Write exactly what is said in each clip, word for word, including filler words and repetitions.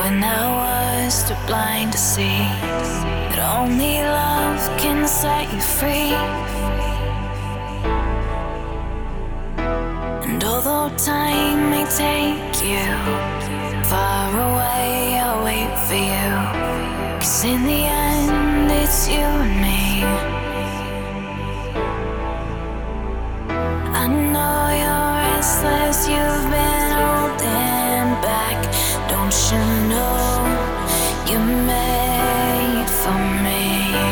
When I was too blind to see that only love can set you free. And although time may take you far away, I'll wait for you. 'Cause in the end, it's you and me. I know you're restless, you've been holding back. Don't you know you're made for me?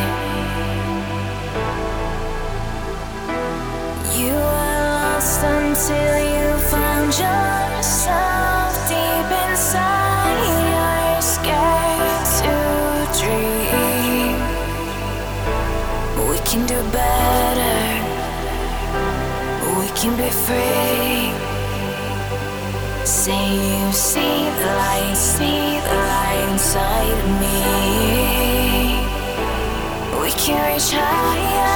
You were lost until you found yourself deep inside. You're scared to dream. We can do better. We can be free. Say you see the light, see the light inside of me. We can reach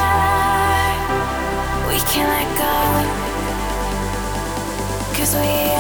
higher. We can let go. 'Cause we